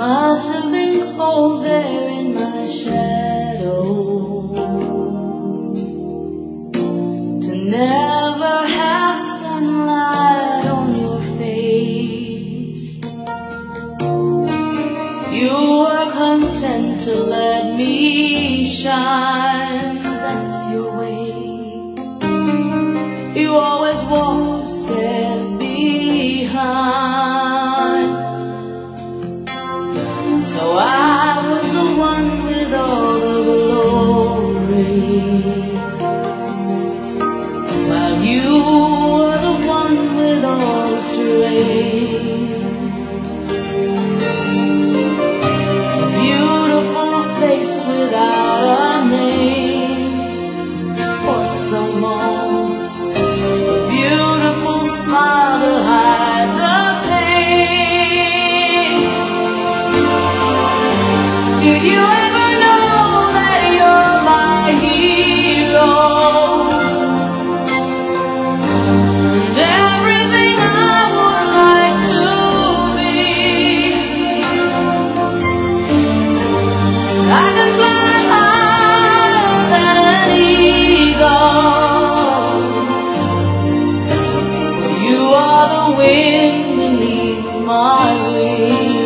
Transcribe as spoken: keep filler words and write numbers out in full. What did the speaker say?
must have been cold there in my shadow, to never have sunlight on your face. You were content to let me shine, that's your way. You always walk a step behind. So I was the one with all the glory, while you were the one with all the strength. A beautiful face without a name for someone, a beautiful smile to hide the pain. Did you ever know that you're my hero? And everything I would like to be. I can fly higher than an eagle. You are the wind beneath my wings.